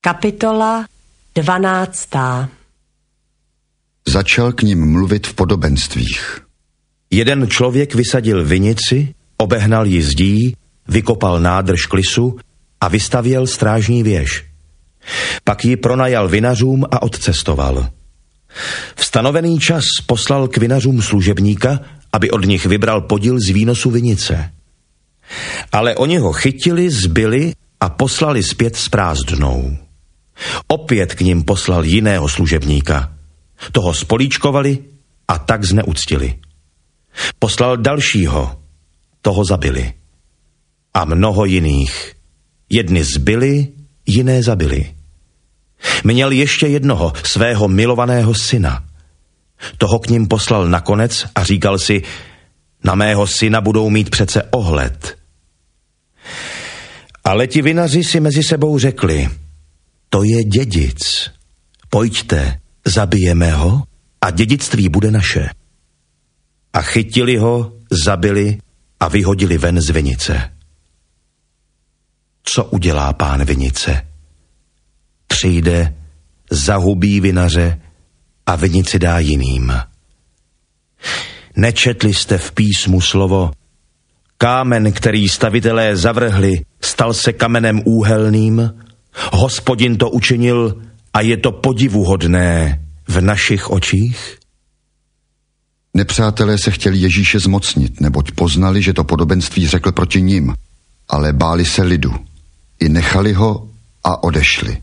Kapitola 12. Začal k nim mluvit v podobenstvích. Jeden člověk vysadil vinici, obehnal ji zdí, vykopal nádrž klisu a vystavěl strážní věž. Pak ji pronajal vinařům a odcestoval. V stanovený čas poslal k vinařům služebníka, aby od nich vybral podíl z výnosu vinice. Ale oni ho chytili, zbili a poslali zpět s prázdnou. Opět k ním poslal jiného služebníka. Toho spolíčkovali a tak zneuctili. Poslal dalšího, toho zabili. A mnoho jiných. Jedny zbili, jiné zabili. Měl ještě jednoho, svého milovaného syna. Toho k ním poslal nakonec a říkal si, na mého syna budou mít přece ohled. Ale ti vinaři si mezi sebou řekli, to je dědic. Pojďte, zabijeme ho a dědictví bude naše. A chytili ho, zabili a vyhodili ven z vinice. Co udělá pán vinice? Přijde, zahubí vinaře a vinici dá jiným. Nečetli jste v písmu slovo, kámen, který stavitelé zavrhli, stal se kamenem úhelným? Hospodin to učinil a je to podivuhodné v našich očích? Nepřátelé se chtěli Ježíše zmocnit, neboť poznali, že to podobenství řekl proti nim, ale báli se lidu. I nechali ho a odešli.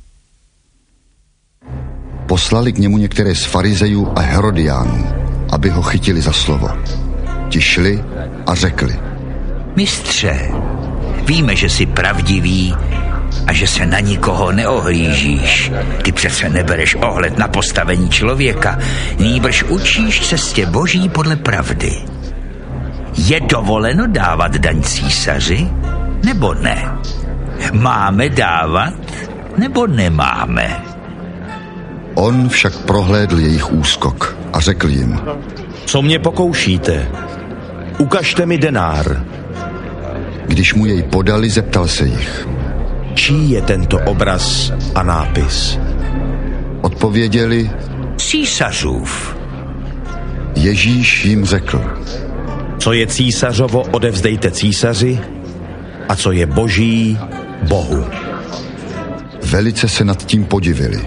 Poslali k němu některé z farizejů a Herodiánů, aby ho chytili za slovo. Ti šli a řekli, Mistře, víme, že jsi pravdivý a že se na nikoho neohlížíš. Ty přece nebereš ohled na postavení člověka, nýbrž učíš cestě Boží podle pravdy. Je dovoleno dávat daň císaři, nebo ne? Máme dávat, nebo nemáme? On však prohlédl jejich úskok a řekl jim, co mě pokoušíte? Ukažte mi denár. Když mu jej podali, zeptal se jich, čí je tento obraz a nápis? Odpověděli, Císařův. Ježíš jim řekl, co je císařovo, odevzdejte císaři, a co je boží, Bohu. Velice se nad tím podivili.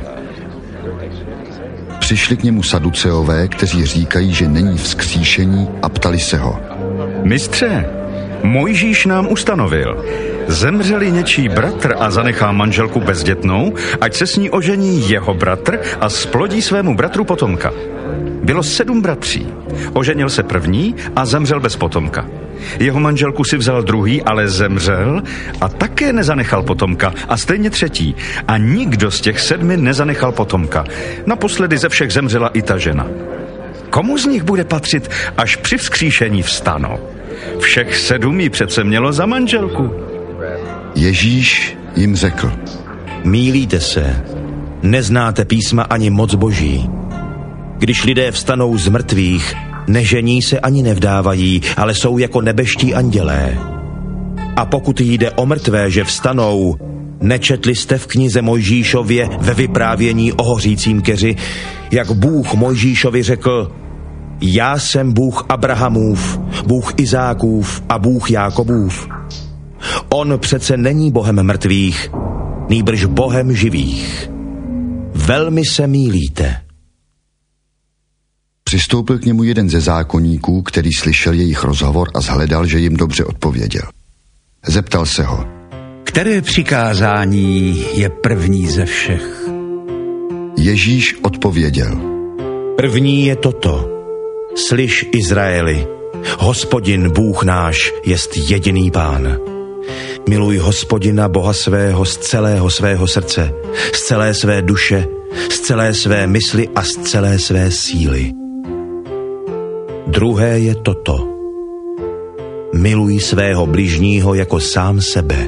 Přišli k němu saduceové, kteří říkají, že není vzkříšení, a ptali se ho. Mistře, Mojžíš nám ustanovil, zemřeli něčí bratr a zanechá manželku bezdětnou, ať se s ní ožení jeho bratr a splodí svému bratru potomka. Bylo 7 bratří. Oženil se první a zemřel bez potomka. Jeho manželku si vzal druhý, ale zemřel a také nezanechal potomka, a stejně třetí. A nikdo z těch 7 nezanechal potomka. Naposledy ze všech zemřela i ta žena. Komu z nich bude patřit, až při vzkříšení vstanou? Všech 7 jí přece mělo za manželku. Ježíš jim řekl, mýlíte se, neznáte písma ani moc Boží. Když lidé vstanou z mrtvých, nežení se ani nevdávají, ale jsou jako nebeští andělé. A pokud jde o mrtvé, že vstanou, nečetli jste v knize Mojžíšově ve vyprávění o hořícím keři, jak Bůh Mojžíšovi řekl, já jsem Bůh Abrahamův, Bůh Izákův a Bůh Jákobův. On přece není Bohem mrtvých, nýbrž Bohem živých. Velmi se mýlíte. Přistoupil k němu jeden ze zákonníků, který slyšel jejich rozhovor a shledal, že jim dobře odpověděl. Zeptal se ho, které přikázání je první ze všech? Ježíš odpověděl, první je toto. Slyš, Izraeli, Hospodin Bůh náš jest jediný Pán. Miluj Hospodina Boha svého z celého svého srdce, z celé své duše, z celé své mysli a z celé své síly. Druhé je toto. Miluj svého bližního jako sám sebe.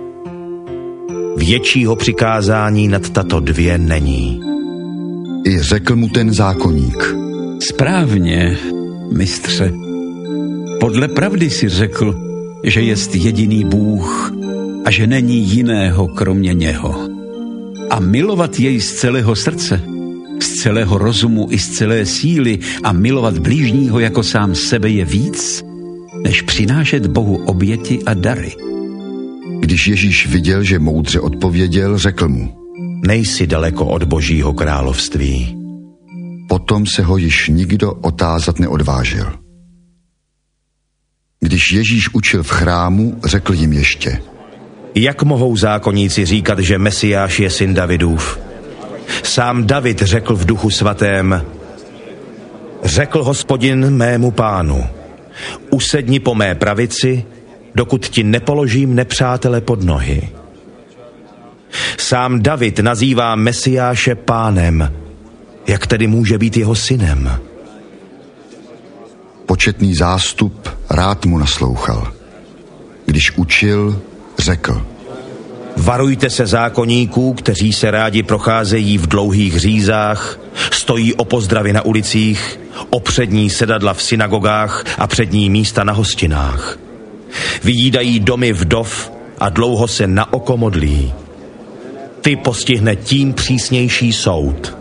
Většího přikázání nad tato 2 není. I řekl mu ten zákonník, správně, mistře. Podle pravdy si řekl, že jest jediný Bůh a že není jiného kromě něho. a milovat jej z celého srdce, z celého rozumu i z celé síly a milovat blížního jako sám sebe je víc, než přinášet Bohu oběti a dary. Když Ježíš viděl, že moudře odpověděl, řekl mu: Nejsi daleko od Božího království. Potom se ho již nikdo otázat neodvážil. Když Ježíš učil v chrámu, řekl jim ještě: Jak mohou zákonníci říkat, že Mesiáš je syn Davidův? Sám David řekl v Duchu svatém: Řekl Hospodin mému pánu, usedni po mé pravici, dokud ti nepoložím nepřátele pod nohy. Sám David nazývá Mesiáše pánem, jak tedy může být jeho synem? Početný zástup rád mu naslouchal. Když učil, řekl: Varujte se zákonníků, kteří se rádi procházejí v dlouhých řízách, stojí o pozdravy na ulicích, o přední sedadla v synagogách a přední místa na hostinách. Vyjídají domy vdov a dlouho se na oko modlí. Ty postihne tím přísnější soud.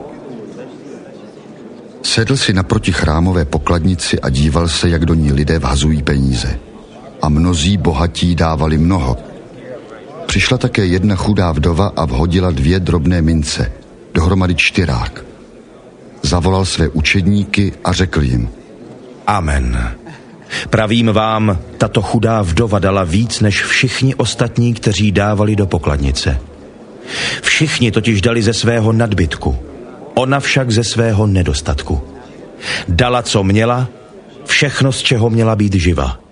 Sedl si naproti chrámové pokladnici a díval se, jak do ní lidé vhazují peníze. A mnozí bohatí dávali mnoho. Přišla také jedna chudá vdova a vhodila 2 drobné mince, dohromady 4. Zavolal své učedníky a řekl jim: Amen. Pravím vám, tato chudá vdova dala víc než všichni ostatní, kteří dávali do pokladnice. Všichni totiž dali ze svého nadbytku, ona však ze svého nedostatku. Dala, co měla, všechno, z čeho měla být živa.